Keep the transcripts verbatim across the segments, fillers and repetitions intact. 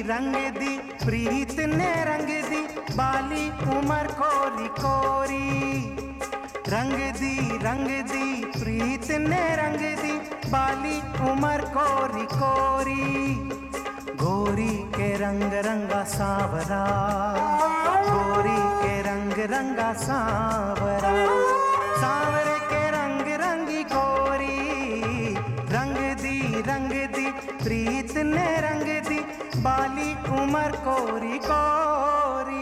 रंग दी प्रीत ने रंग दी बाली उमर कोरी कोरी। रंग दी रंग दी प्रीत ने रंग दी बाली उमर कोरी कोरी। गोरी के रंग रंगा सांवरा, गोरी के रंग रंगा सांवरा, सांवरे के रंग रंगी गोरी। रंग दी रंग दी प्रीत ने रंग दी बाली उमर कोरी कोरी।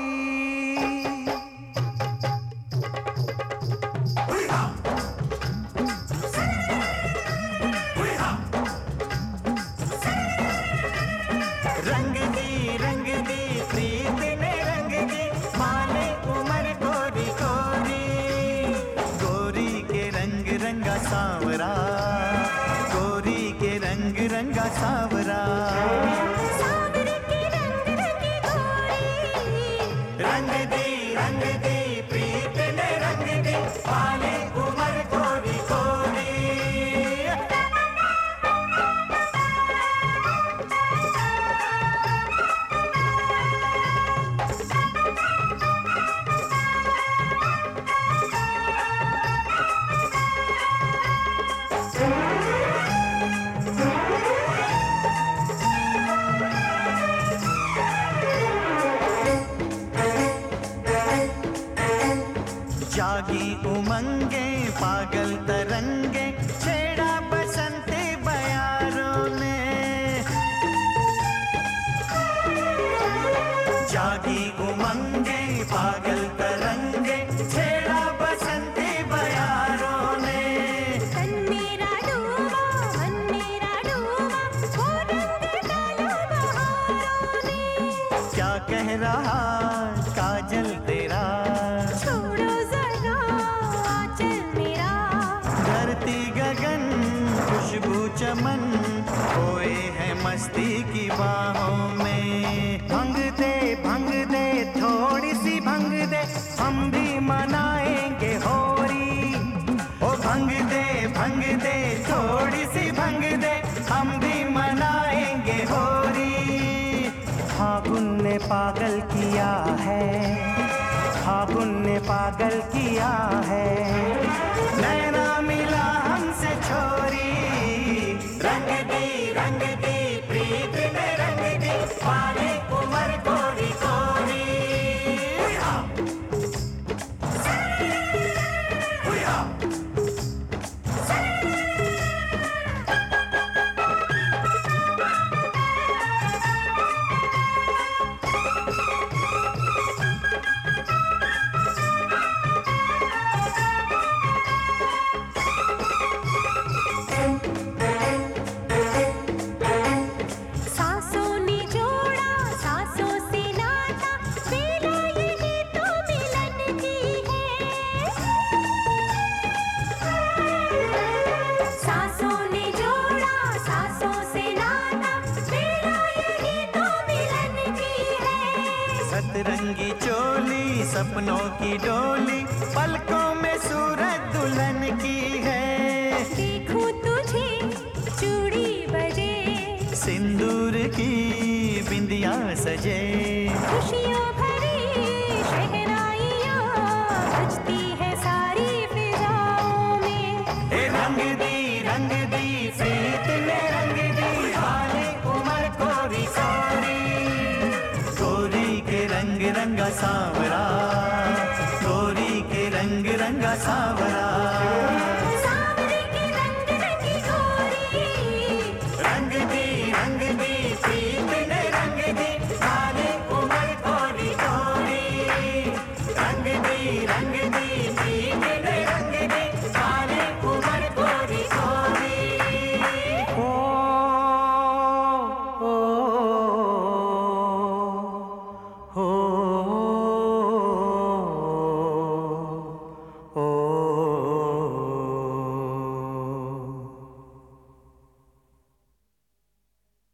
रंग दी रंग दी प्रीत ने रंग दी बाली उमर कोरी कोरी। गोरी के रंग रंगा सांवरा, गोरी के रंग रंगा सांवरा, सांवरे के रंग रंगी गोरी। रंग दी रंग दी प्रीत ने रंग दी बाली उमर कोरी कोरी। जागी उमंगे पागल तरंगे छेड़ा बसंती बयारों ने। जागी उमंगे पागल तरंगे छेड़ा बसंती बयारों ने। तन मेरा डूबा मन मेरा डूबा वो रंग डाला बहारों ने। क्या कह रहा काजल तेरा, छोड़ो जरा आंचल मेरा। धरती गगन खुशबू चमन खोए हैं मस्ती की बाहों में। भंग दे भंग दे थोड़ी सी भंग दे हम भी मनाएंगे होरी। ओ भंग दे भंग दे थोड़ी सी भंग दे हम भी मनाएंगे होरी। फागुन ने पागल किया है, फागुन ने पागल किया है, नैना मिला हमसे छोरी। रंग दी रंग दी प्रीत ने रंग दी बाली उमर कोरी कोरी। सांसों ने जोड़ा सांसों से नाता मेरा यही तो मिलन की है। सांसों ने जोड़ा सांसों से नाता मेरा यही तो मिलन की है। सतरंगी चोली सपनों की डोली पलकों में सूरत दुल्हन की है। देखूं तुझे चूड़ी बजे सिंदूर की बिंदिया सजे खुशियों